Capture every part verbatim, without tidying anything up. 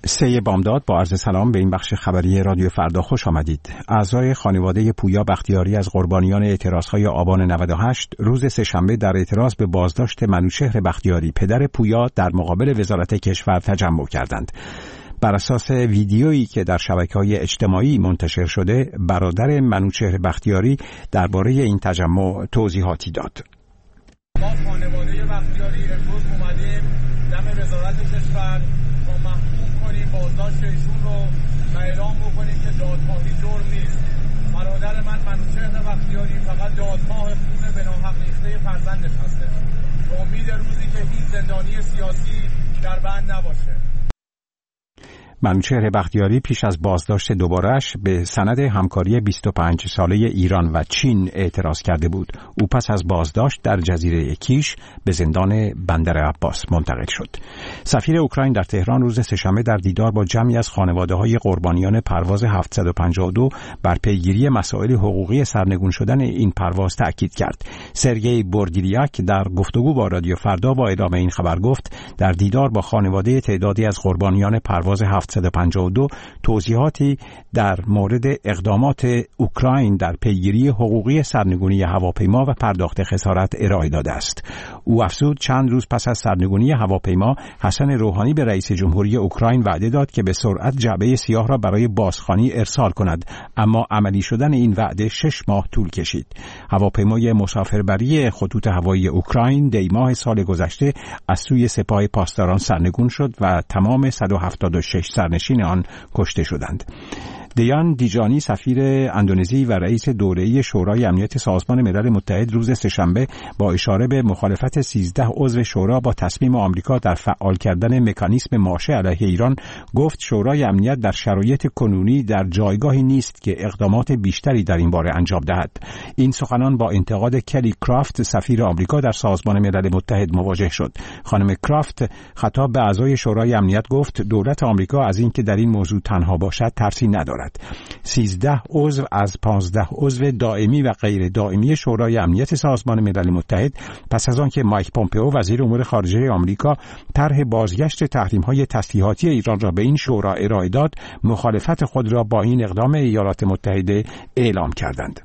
سه بامداد با عرض سلام به این بخش خبری رادیو فردا خوش آمدید. اعضای خانواده پویا بختیاری از قربانیان اعتراضهای آبان نود و هشت روز سه‌شنبه در اعتراض به بازداشت منوچهر بختیاری پدر پویا در مقابل وزارت کشور تجمع کردند. بر اساس ویدیویی که در شبکه‌های اجتماعی منتشر شده، برادر منوچهر بختیاری درباره این تجمع توضیحاتی داد. ما خانواده بختیاری امروز اومدیم دم وزارت کشور تا محکوم کنیم بازداشت ایشون رو و اعلام بکنیم که دادخواهی جرم نیست. برادر من منوچهر بختیاری فقط دادخواه خون به ناحق ریخته فرزندش هسته. به امید روزی که هیچ زندانی سیاسی در بند نباشه. منوچهر بختیاری پیش از بازداشت دوباره‌اش به سند همکاری بیست و پنج ساله ایران و چین اعتراض کرده بود. او پس از بازداشت در جزیره کیش به زندان بندر عباس منتقل شد. سفیر اوکراین در تهران روز سه‌شنبه در دیدار با جمعی از خانواده‌های قربانیان پرواز هفتصد و پنجاه و دو بر پیگیری مسائل حقوقی سرنگون شدن این پرواز تأکید کرد. سرگئی بوردیلیاک در گفتگو با رادیو فردا با اعلام این خبر گفت در دیدار با خانواده تعدادی از قربانیان پرواز هفتصد و پنجاه و دو توضیحاتی در مورد اقدامات اوکراین در پیگیری حقوقی سرنگونی هواپیما و پرداخت خسارت ارائه داده است. او افزود چند روز پس از سرنگونی هواپیما حسن روحانی به رئیس جمهوری اوکراین وعده داد که به سرعت جعبه سیاه را برای بازخوانی ارسال کند، اما عملی شدن این وعده شش ماه طول کشید. هواپیمای مسافربری خطوط هوایی اوکراین دی ماه سال گذشته از سوی سپاه پاسداران سرنگون شد و تمام صد و هفتاد و شش سرنشین آن کشته شدند. دیان دیجانی سفیر اندونزی و رئیس دوره‌ای شورای امنیت سازمان ملل متحد روز سه‌شنبه با اشاره به مخالفت سیزده عضو شورا با تصمیم آمریکا در فعال کردن مکانیسم ماشه علیه ایران گفت شورای امنیت در شرایط کنونی در جایگاهی نیست که اقدامات بیشتری در این باره انجام دهد. این سخنان با انتقاد کلی کرافت سفیر آمریکا در سازمان ملل متحد مواجه شد. خانم کرافت خطاب به اعضای شورای امنیت گفت دولت آمریکا از اینکه در این موضوع تنها باشد ترسی ندارد. سیزده عضو از پانزده عضو دائمی و غیر دائمی شورای امنیت سازمان ملل متحد پس از آنکه مایک پومپئو وزیر امور خارجه آمریکا طرح بازگشت تحریم‌های تسلیحاتی ایران را به این شورا ارائه داد، مخالفت خود را با این اقدام ایالات متحده اعلام کردند.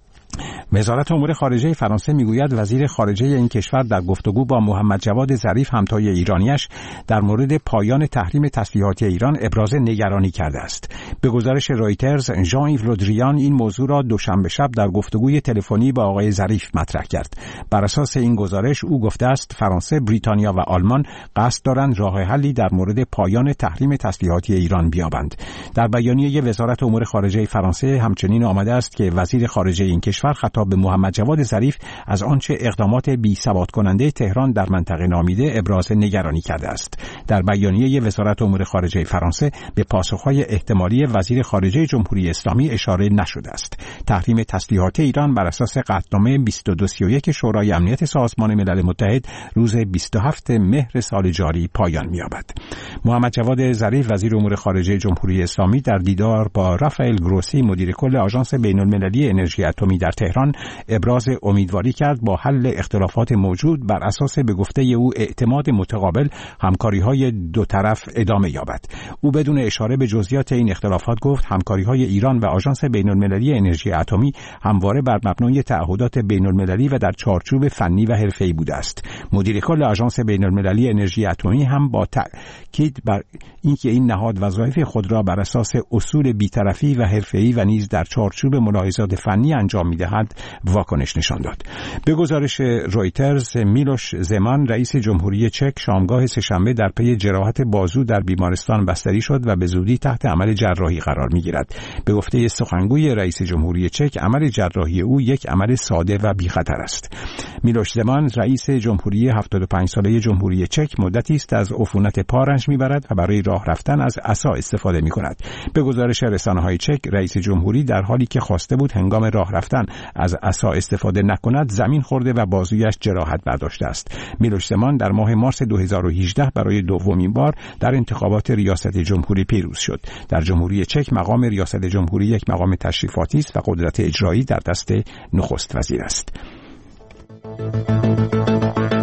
وزارت امور خارجه فرانسه میگوید وزیر خارجه این کشور در گفتگو با محمد جواد ظریف همتای ایرانیش در مورد پایان تحریم تسلیحاتی ایران ابراز نگرانی کرده است. به گزارش رویترز، ژان ایو لودریان این موضوع را دوشنبه شب در گفتگوی تلفنی با آقای ظریف مطرح کرد. بر اساس این گزارش او گفته است فرانسه، بریتانیا و آلمان قصد دارند راه حلی در مورد پایان تحریم تسلیحاتی ایران بیابند. در بیانیه وزارت امور خارجه فرانسه همچنین آمده است که وزیر خارجه این کشور خطاب به محمد جواد ظریف از آنچه اقدامات بی ثبات کننده تهران در منطقه نامیده ابراز نگرانی کرده است. در بیانیه وزارت امور خارجه فرانسه به پاسخهای احتمالی وزیر خارجه جمهوری اسلامی اشاره نشده است. تحریم تسلیحات ایران بر اساس قطعنامه بیست و دو سی و یک شورای امنیت سازمان ملل متحد روز بیست و هفتم مهر سال جاری پایان می‌یابد. محمد جواد ظریف وزیر امور خارجه جمهوری اسلامی در دیدار با رافائل گروسی مدیر کل آژانس بین‌المللی انرژی اتمی در تهران ابراز امیدواری کرد با حل اختلافات موجود بر اساس به گفته او اعتماد متقابل همکاری‌های دو طرف ادامه یابد. او بدون اشاره به جزئیات این اختلافات گفت همکاری‌های ایران و آژانس بین‌المللی انرژی اتمی همواره بر مبنای تعهدات بین‌المللی و در چارچوب فنی و حرفه‌ای بوده است. مدیر کل آژانس بین‌المللی انرژی اتمی هم با تأکید بر اینکه این نهاد وظایف خود را بر اساس اصول بی‌طرفی و حرفه‌ای و نیز در چارچوب ملاحظات فنی انجام می‌دهد واکنش نشان داد. به گزارش رویترز، میلوش زمان رئیس جمهوری چک شامگاه سه‌شنبه در پی جراحت بازو در بیمارستان بستری شد و به زودی تحت عمل جراحی قرار می‌گیرد. به گفته سخنگوی رئیس جمهوری چک عمل جراحی او یک عمل ساده و بی‌خطر است. میلوش زمان رئیس جمهوری هفتاد و پنج ساله جمهوری چک مدتی است از عفونت پا رنج می‌برد و برای راه رفتن از عصا استفاده می‌کند. به گزارش رسانه‌های چک رئیس جمهوری در حالی که خواسته بود هنگام راه رفتن از عصا استفاده نکند زمین خورده و بازویش جراحت برداشته است. میلوش زمان در ماه مارس دو هزار و هجده برای دومین بار در انتخابات ریاست جمهوری پیروز شد. در جمهوری چک مقام ریاست جمهوری یک مقام تشریفاتی است و قدرت اجرایی در دست نخست وزیر است.